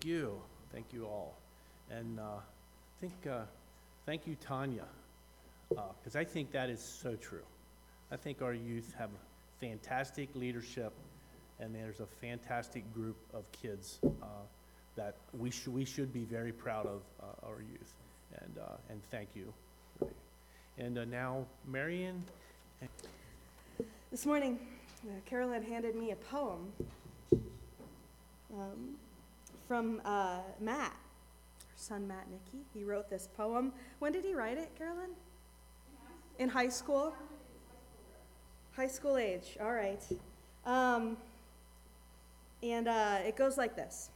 you. Thank you all. And thank you, Tanya, because I think that is so true. I think our youth have fantastic leadership, and there's a fantastic group of kids that we should be very proud of our youth. And thank you. And now, Marion. This morning, Carolyn handed me a poem from Matt, her son Matt Nicky. He wrote this poem. When did he write it, Carolyn? In high school? High school age, all right. It goes like this.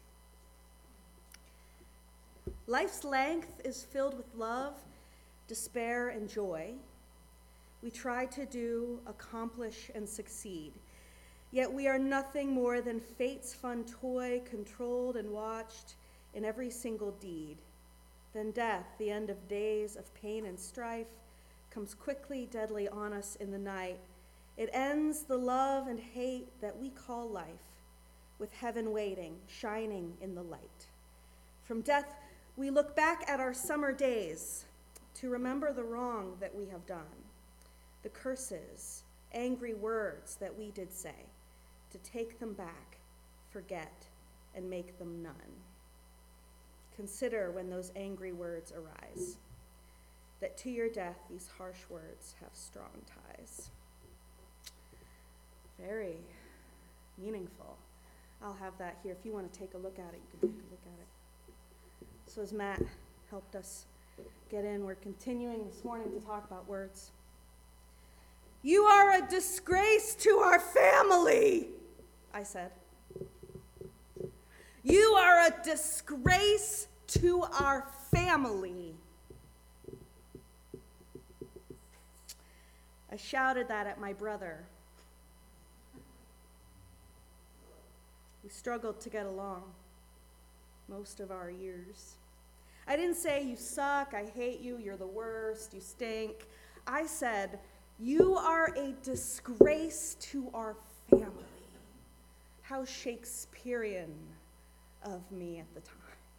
Life's length is filled with love, despair, and joy. We try to do, accomplish, and succeed. Yet we are nothing more than fate's fun toy, controlled and watched in every single deed. Then death, the end of days of pain and strife, comes quickly, deadly on us in the night. It ends the love and hate that we call life, with heaven waiting, shining in the light. From death, we look back at our summer days to remember the wrong that we have done, the curses, angry words that we did say, to take them back, forget, and make them none. Consider when those angry words arise, that to your death these harsh words have strong ties. Very meaningful. I'll have that here. If you want to take a look at it, you can take a look at it. So as Matt helped us get in, we're continuing this morning to talk about words. You are a disgrace to our family, I said. You are a disgrace to our family. I shouted that at my brother. We struggled to get along most of our years. I didn't say, you suck, I hate you, you're the worst, you stink. I said, you are a disgrace to our family. How Shakespearean of me at the time.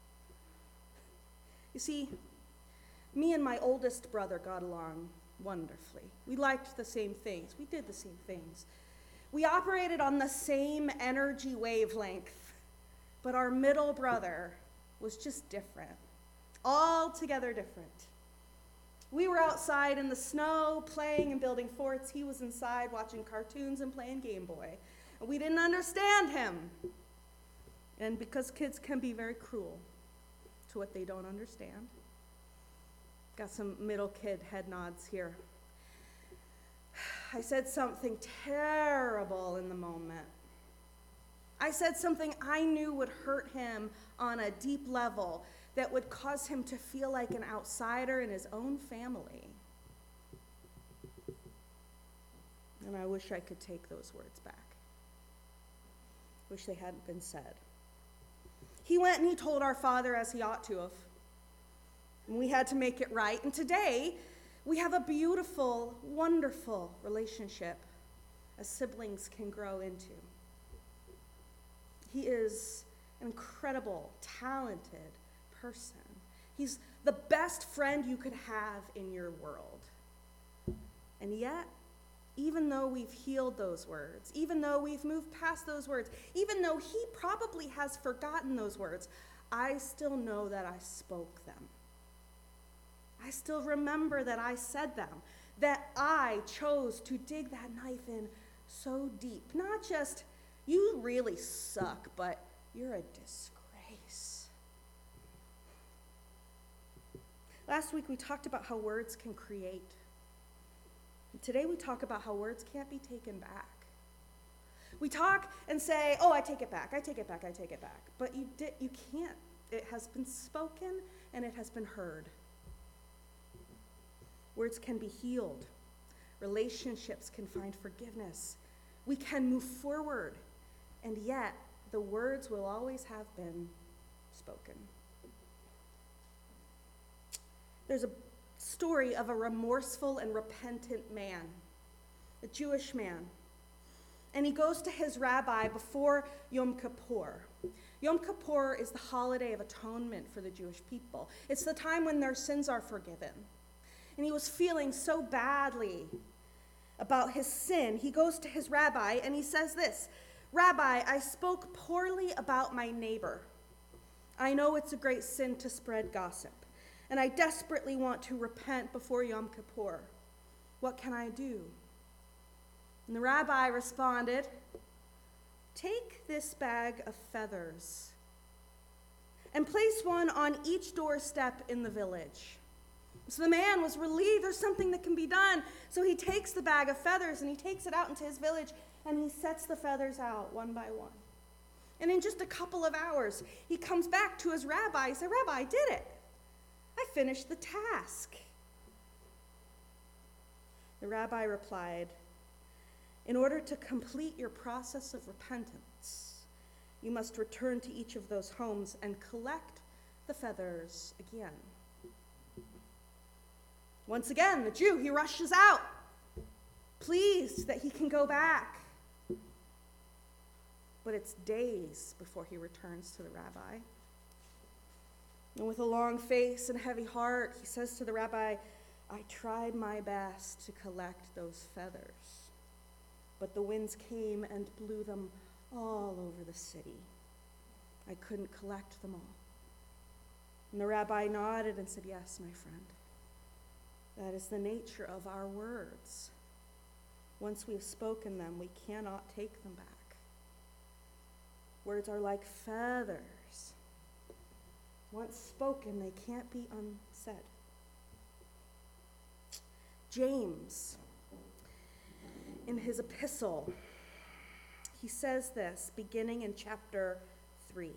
You see, me and my oldest brother got along wonderfully. We liked the same things. We did the same things. We operated on the same energy wavelength, but our middle brother was just different, altogether different. We were outside in the snow playing and building forts. He was inside watching cartoons and playing Game Boy. And we didn't understand him. And because kids can be very cruel to what they don't understand. Got some middle kid head nods here. I said something terrible in the moment. I said something I knew would hurt him on a deep level that would cause him to feel like an outsider in his own family. And I wish I could take those words back. Wish they hadn't been said. He went and he told our father as he ought to have. And we had to make it right. And today, we have a beautiful, wonderful relationship as siblings can grow into. He is an incredible, talented person. He's the best friend you could have in your world. And yet, even though we've healed those words, even though we've moved past those words, even though he probably has forgotten those words, I still know that I spoke them. I still remember that I said them, that I chose to dig that knife in so deep. Not just, you really suck, but you're a disgrace. Last week we talked about how words can create. Today we talk about how words can't be taken back. We talk and say, oh, I take it back, I take it back, I take it back. But you can't. It has been spoken and it has been heard. Words can be healed. Relationships can find forgiveness. We can move forward. And yet, the words will always have been spoken. There's a story of a remorseful and repentant man, a Jewish man. And he goes to his rabbi before Yom Kippur. Yom Kippur is the holiday of atonement for the Jewish people. It's the time when their sins are forgiven. And he was feeling so badly about his sin. He goes to his rabbi and he says this, "Rabbi, I spoke poorly about my neighbor. I know it's a great sin to spread gossip, and I desperately want to repent before Yom Kippur. What can I do?" And the rabbi responded, "Take this bag of feathers and place one on each doorstep in the village." So the man was relieved, there's something that can be done. So he takes the bag of feathers and he takes it out into his village and he sets the feathers out one by one. And in just a couple of hours, he comes back to his rabbi. He said, "Rabbi, I did it. I finished the task." The rabbi replied, "In order to complete your process of repentance, you must return to each of those homes and collect the feathers again." Once again, the Jew, he rushes out, pleased that he can go back. But it's days before he returns to the rabbi. And with a long face and heavy heart, he says to the rabbi, "I tried my best to collect those feathers, but the winds came and blew them all over the city. I couldn't collect them all." And the rabbi nodded and said, "Yes, my friend. That is the nature of our words. Once we have spoken them, we cannot take them back. Words are like feathers. Once spoken, they can't be unsaid." James, in his epistle, he says this, beginning in chapter 3.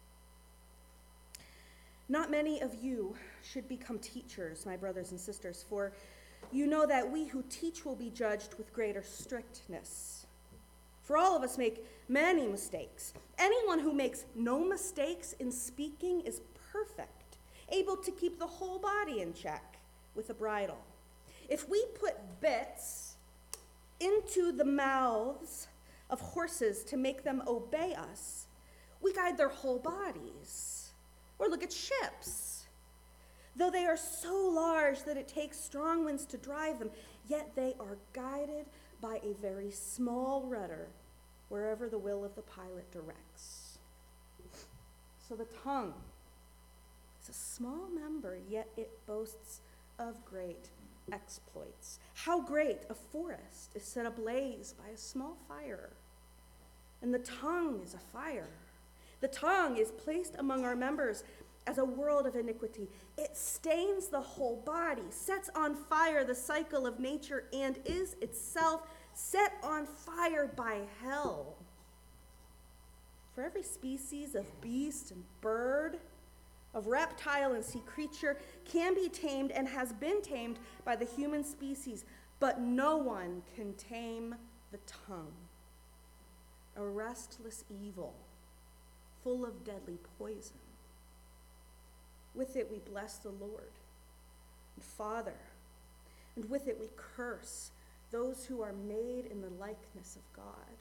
"Not many of you should become teachers, my brothers and sisters, for you know that we who teach will be judged with greater strictness. For all of us make many mistakes. Anyone who makes no mistakes in speaking is perfect, able to keep the whole body in check with a bridle. If we put bits into the mouths of horses to make them obey us, we guide their whole bodies. Or look at ships. Though they are so large that it takes strong winds to drive them, yet they are guided by a very small rudder wherever the will of the pilot directs. So the tongue is a small member, yet it boasts of great exploits. How great a forest is set ablaze by a small fire. And the tongue is a fire. The tongue is placed among our members as a world of iniquity. It stains the whole body, sets on fire the cycle of nature, and is itself set on fire by hell. For every species of beast and bird, of reptile and sea creature can be tamed and has been tamed by the human species, but no one can tame the tongue. A restless evil, full of deadly poison. With it we bless the Lord and Father, and with it we curse those who are made in the likeness of God.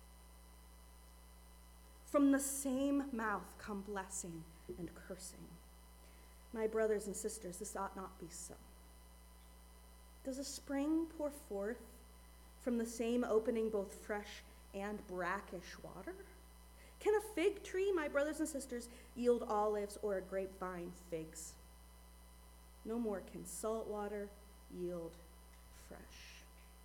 From the same mouth come blessing and cursing. My brothers and sisters, this ought not be so. Does a spring pour forth from the same opening both fresh and brackish water? Can a fig tree, my brothers and sisters, yield olives, or a grapevine figs? No more can salt water yield fresh.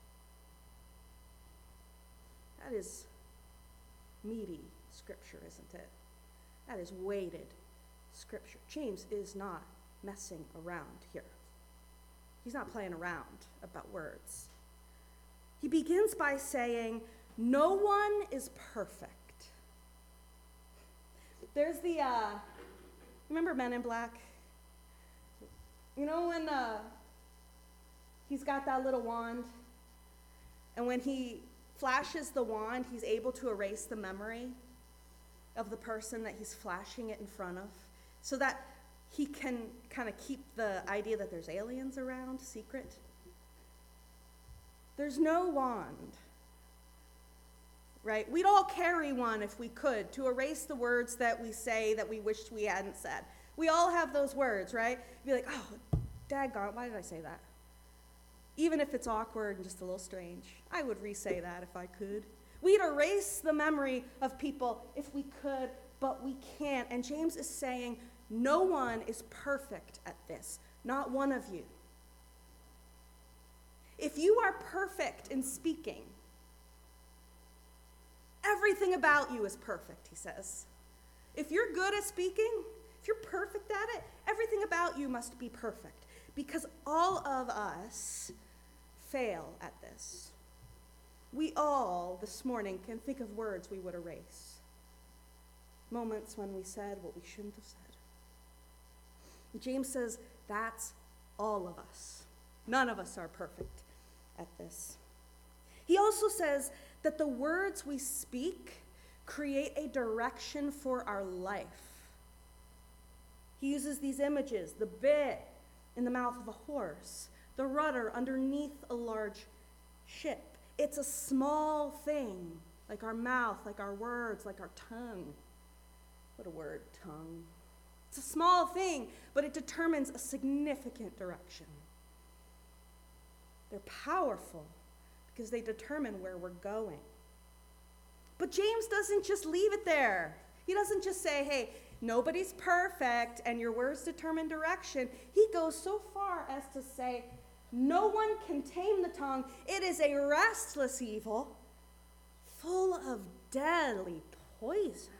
That is meaty scripture, isn't it? That is weighted scripture. James is not messing around here. He's not playing around about words. He begins by saying, no one is perfect. There's the, remember Men in Black? You know when he's got that little wand, and when he flashes the wand, he's able to erase the memory of the person that he's flashing it in front of, so that he can kind of keep the idea that there's aliens around secret. There's no wand right? We'd all carry one if we could to erase the words that we say that we wished we hadn't said. We all have those words, right? Be like, oh, daggone, why did I say that? Even if it's awkward and just a little strange, I would re-say that if I could. We'd erase the memory of people if we could, but we can't. And James is saying, no one is perfect at this, not one of you. If you are perfect in speaking, everything about you is perfect, he says. If you're good at speaking, if you're perfect at it, everything about you must be perfect, because all of us fail at this. We all, this morning, can think of words we would erase. Moments when we said what we shouldn't have said. James says that's all of us. None of us are perfect at this. He also says that the words we speak create a direction for our life. He uses these images, the bit in the mouth of a horse, the rudder underneath a large ship. It's a small thing, like our mouth, like our words, like our tongue. What a word, tongue. It's a small thing, but it determines a significant direction. They're powerful because they determine where we're going. But James doesn't just leave it there. He doesn't just say, hey, nobody's perfect and your words determine direction. He goes so far as to say, no one can tame the tongue. It is a restless evil, full of deadly poison.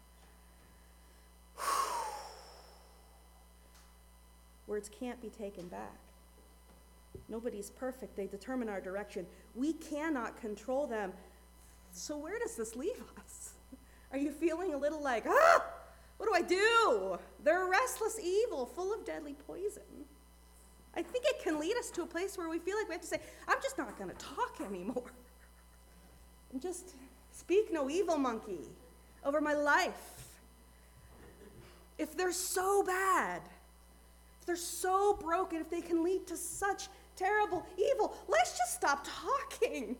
Words can't be taken back. Nobody's perfect. They determine our direction. We cannot control them. So where does this leave us? Are you feeling a little like, what do I do? They're a restless evil, full of deadly poison. I think it can lead us to a place where we feel like we have to say, I'm just not going to talk anymore. And just speak no evil, monkey, over my life. If they're so bad, if they're so broken, if they can lead to such terrible evil, let's just stop talking.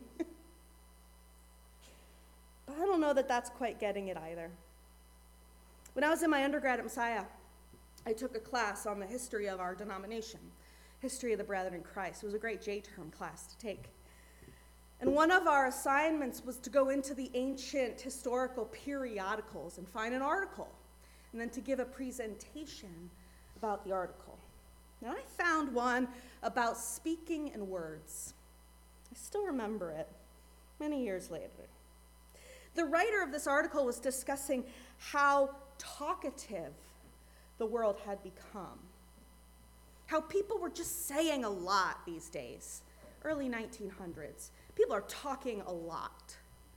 But I don't know that that's quite getting it either. When I was in my undergrad at Messiah, I took a class on the history of our denomination, history of the Brethren in Christ. It was a great J-term class to take. And one of our assignments was to go into the ancient historical periodicals and find an article, and then to give a presentation about the article. Now, I found one about speaking in words. I still remember it many years later. The writer of this article was discussing how talkative the world had become. How people were just saying a lot these days, early 1900s. People are talking a lot.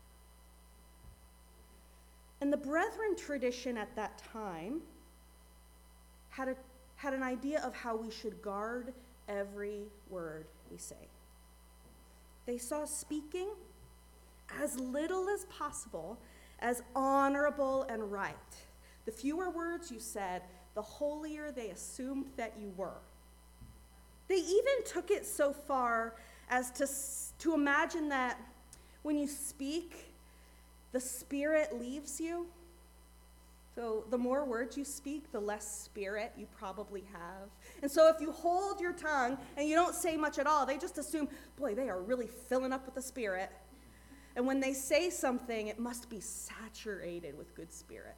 And the Brethren tradition at that time had an idea of how we should guard every word we say. They saw speaking as little as possible as honorable and right. The fewer words you said, the holier they assumed that you were. They even took it so far as to imagine that when you speak, the spirit leaves you. So the more words you speak, the less spirit you probably have. And so if you hold your tongue and you don't say much at all, they just assume, boy, they are really filling up with the spirit. And when they say something, it must be saturated with good spirit.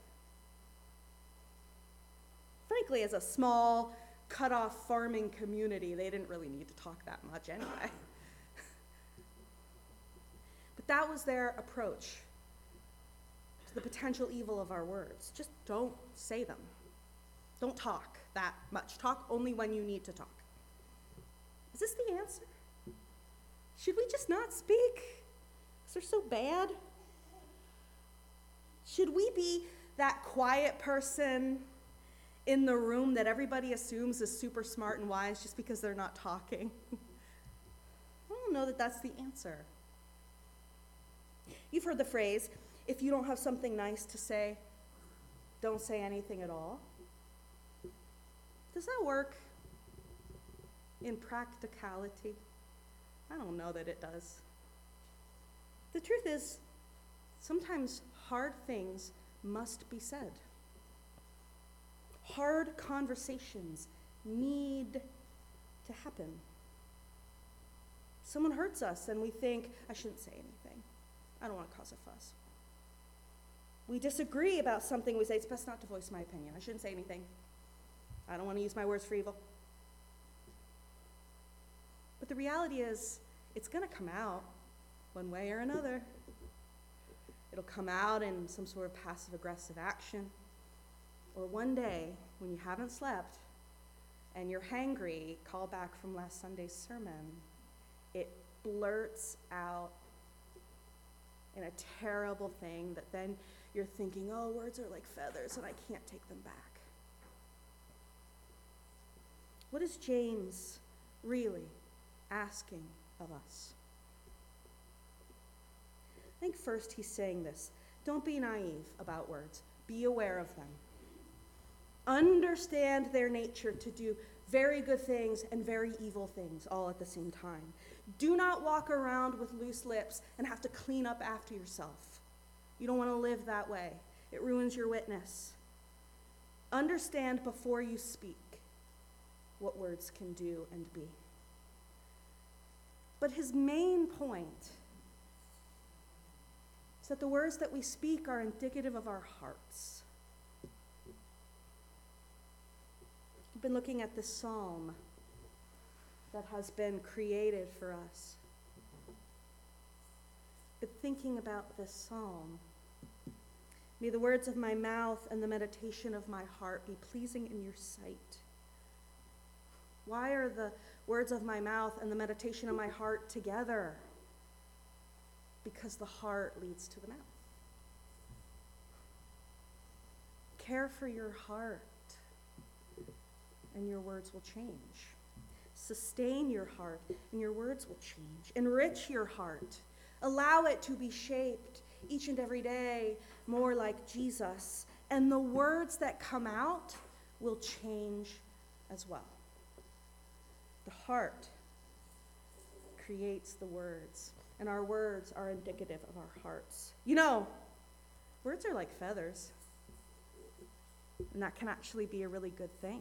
Frankly, as a small, cut-off farming community, they didn't really need to talk that much anyway. But that was their approach to the potential evil of our words. Just don't say them. Don't talk that much. Talk only when you need to talk. Is this the answer? Should we just not speak? Is they're so bad? Should we be that quiet person in the room that everybody assumes is super smart and wise just because they're not talking? I don't know that that's the answer. You've heard the phrase, if you don't have something nice to say, don't say anything at all. Does that work in practicality? I don't know that it does. The truth is, Sometimes hard things must be said. Hard conversations need to happen. Someone hurts us and we think, I shouldn't say anything. I don't want to cause a fuss. We disagree about something, we say, it's best not to voice my opinion. I shouldn't say anything. I don't want to use my words for evil. But the reality is, it's going to come out one way or another. It'll come out in some sort of passive-aggressive action. Or one day, when you haven't slept and you're hangry, call back from last Sunday's sermon, it blurts out in a terrible thing that then you're thinking, oh, words are like feathers and I can't take them back. What is James really asking of us? I think first he's saying this. Don't be naive about words. Be aware of them. Understand their nature to do very good things and very evil things all at the same time. Do not walk around with loose lips and have to clean up after yourself. You don't want to live that way. It ruins your witness. Understand before you speak what words can do and be. But his main point is that the words that we speak are indicative of our hearts. I've been looking at this psalm that has been created for us. But thinking about this psalm, may the words of my mouth and the meditation of my heart be pleasing in your sight. Why are the words of my mouth and the meditation of my heart together? Because the heart leads to the mouth. Care for your heart, and your words will change. Sustain your heart, and your words will change. Enrich your heart. Allow it to be shaped each and every day more like Jesus, and the words that come out will change as well. The heart creates the words, and our words are indicative of our hearts. You know, words are like feathers, and that can actually be a really good thing.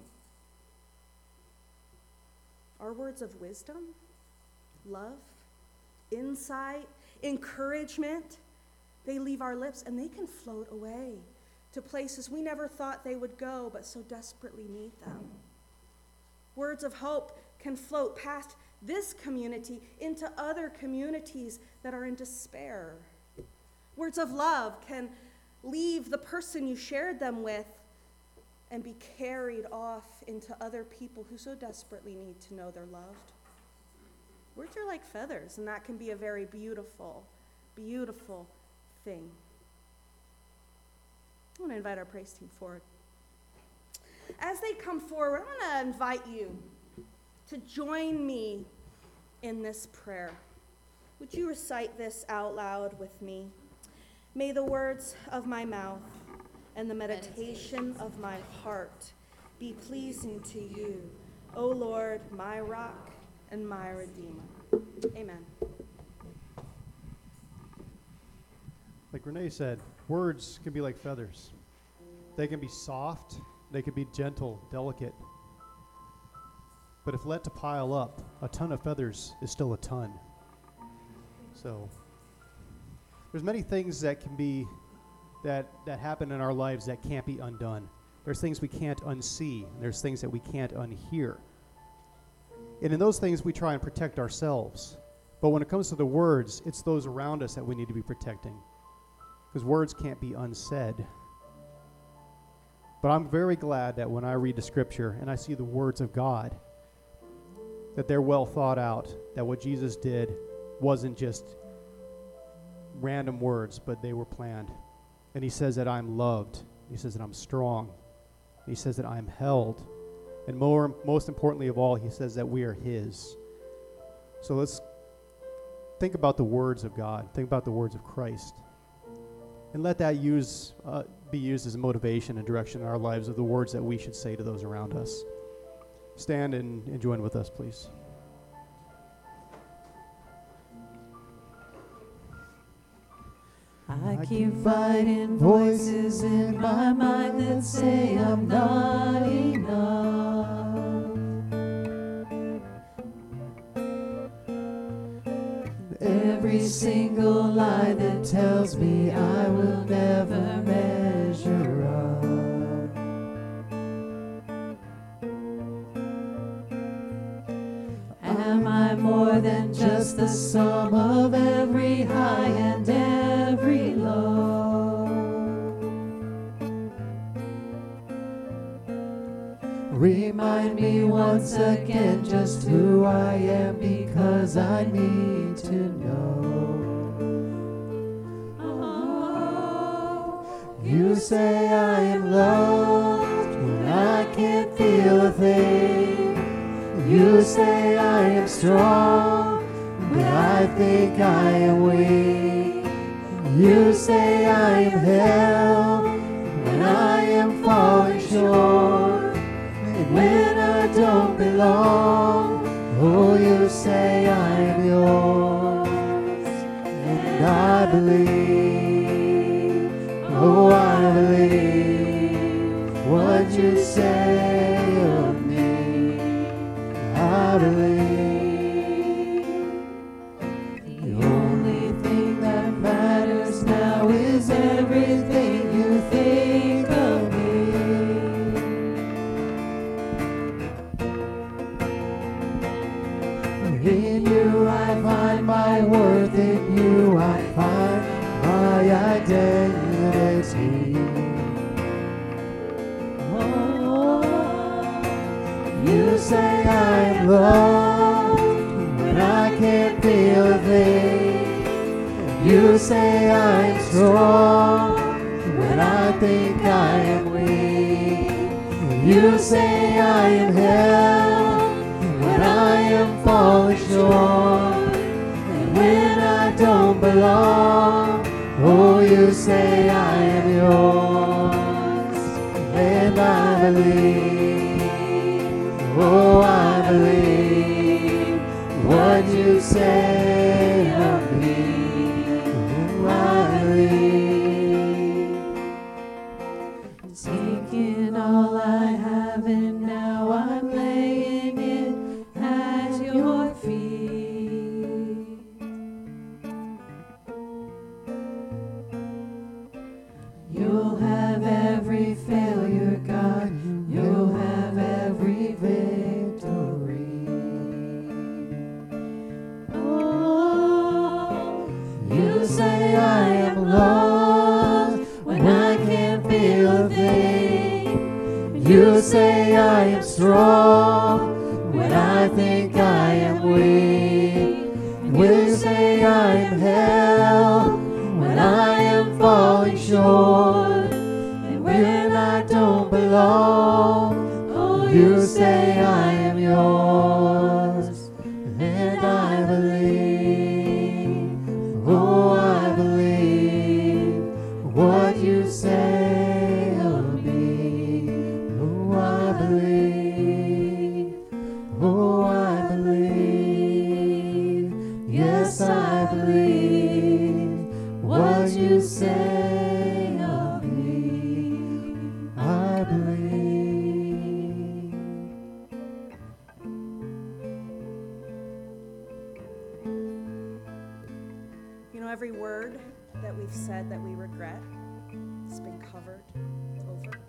Our words of wisdom, love, insight, encouragement, they leave our lips and they can float away to places we never thought they would go, but so desperately need them. Words of hope can float past this community into other communities that are in despair. Words of love can leave the person you shared them with and be carried off into other people who so desperately need to know they're loved. Words are like feathers, and that can be a very beautiful, beautiful thing. I want to invite our praise team forward. As they come forward, I want to invite you to join me in this prayer. Would you recite this out loud with me? May the words of my mouth and the meditation of my heart be pleasing to you, O Lord, my rock and my redeemer. Amen. Like Renee said, words can be like feathers. They can be soft, they can be gentle, delicate. But if let to pile up, a ton of feathers is still a ton. So there's many things that can be that happen in our lives that can't be undone. There's things we can't unsee. There's things that we can't unhear. And in those things, we try and protect ourselves. But when it comes to the words, it's those around us that we need to be protecting. Because words can't be unsaid. But I'm very glad that when I read the scripture and I see the words of God, that they're well thought out, that what Jesus did wasn't just random words, but they were planned. And he says that I'm loved. He says that I'm strong. He says that I'm held. And most importantly of all, he says that we are his. So let's think about the words of God. Think about the words of Christ. And let that be used as a motivation and direction in our lives of the words that we should say to those around us. Stand and join with us, please. I I keep fighting voices in my mind that say I'm not enough. Every single lie that tells me I will never measure up. Am I more than just the sum of every high and every low? Remind me once again just who I am, because I need to know. Oh, you say I am loved when I can't feel a thing. You say I am strong, but I think I am weak. You say I am held when I am falling short. And when I don't belong, oh, you say I am yours. And I believe, oh, I believe what you say of me. I believe the only thing that matters now is everything you think of me. In you I find my worth, in you I find my identity. Oh, you say I am loved when I can't feel a thing. You say I am strong when I think I am weak. You say I am held when I am falling short. And when I don't belong, oh, you say I am yours. And I believe, oh, I believe what you say of me. Oh, I believe. Taking all I have and now I'm laying it at your feet. You'll have every failure, God. You'll have every victory. Oh, you say I am loved when I can't feel a thing. You say I am strong when I think I am weak. You say I am held when I am falling short. And when I don't belong, oh, you say I am yours. And I believe, oh, I believe what you say of me. Oh, I believe, oh, I believe, yes, I believe what you say of me. I believe. You know, every word that we've said that we regret has been covered over.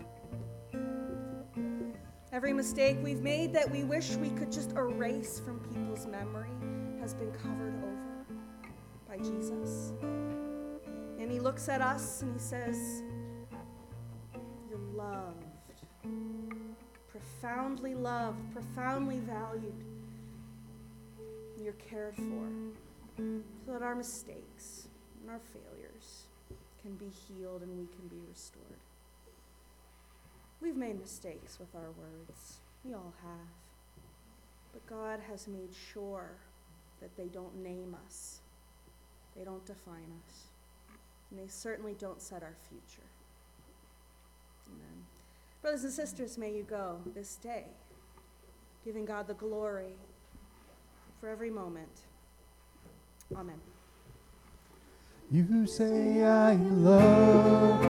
Every mistake we've made that we wish we could just erase from people's memory has been covered over by Jesus. And he looks at us and he says, you're loved, profoundly valued. You're cared for, so that our mistakes and our failures can be healed and we can be restored. We've made mistakes with our words. We all have. But God has made sure that they don't name us. They don't define us. And they certainly don't set our future. Amen. Brothers and sisters, may you go this day, giving God the glory for every moment. Amen. You say I am loved